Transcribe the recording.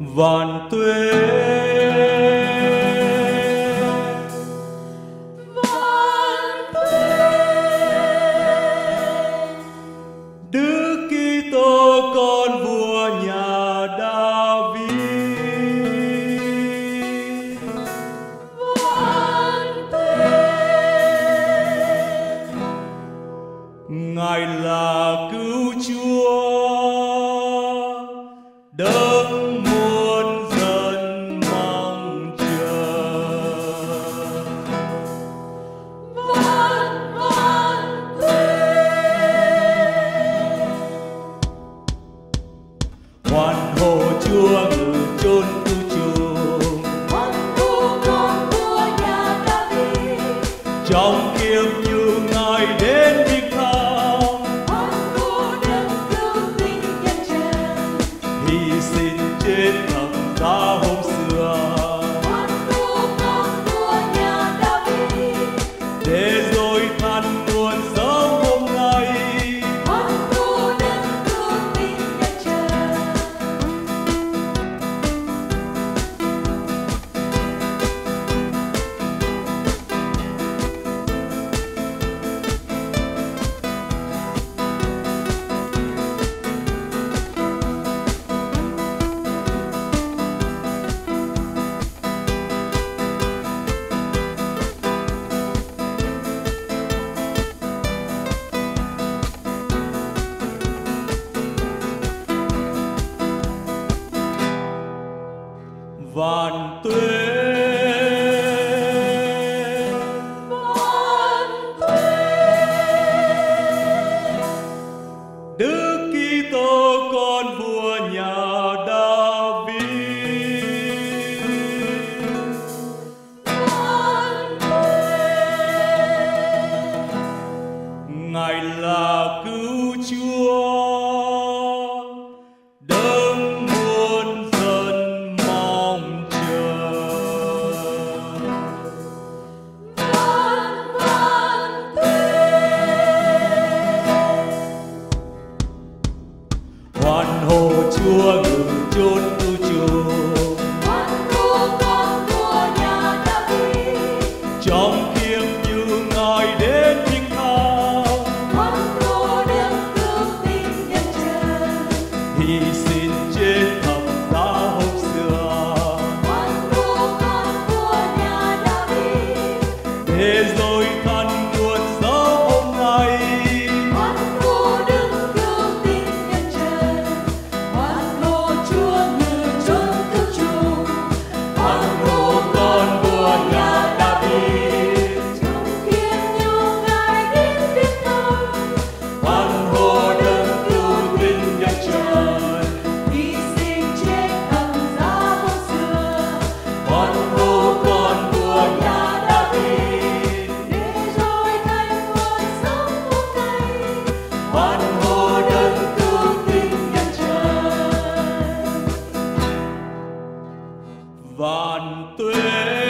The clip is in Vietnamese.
vạn tuế. Đức Kitô con vua nhà David. Ngài là cứu Chúa, đấng muôn dân mong chờ. Hoan hô Chúa ngự chốn cứu chuộc, hoan hô con vua nhà David. trong kiếp như Ngài đến vinh thang, Hoan hô đấng cứu tinh nhân trần. hy sinh trên thập giá hôm xưa, Hoan hô con vua nhà David. để rồi than nguồn sống hôm nay. Hoan hô đấng cứu tinh nhân trần. Vạn tuế. Đức Kitô con vua nhà David. Ngài là cứu Chúa, đấng muôn dân mong chờ. Hoan hô Chúa ngự chốn cứu chuộc, Hoan hô con vua nhà David. trong kiếp như Ngài đến vinh thang, Hoan hô đấng cứu tinh nhân trần. hy sinh trên thập giá hôm xưa, Hoan hô con vua nhà David. để rồi than nguồn sống hôm nay. Hoan hô đấng cứu tinh nhân trần. Hoan hô Chúa ngự chốn cứu chuộc. Hoan hô con vua nhà David. Trong kiếp nhu Ngài đến vinh thang. Hoan hô đấng cứu tinh nhân trần. Hy sinh trên thập giá hôm xưa. Hoan hô con vua nhà David. Để rồi thành nguồn sống hôm nay. Hoan hô đấng cứu tinh nhân trần. Vạn tuế.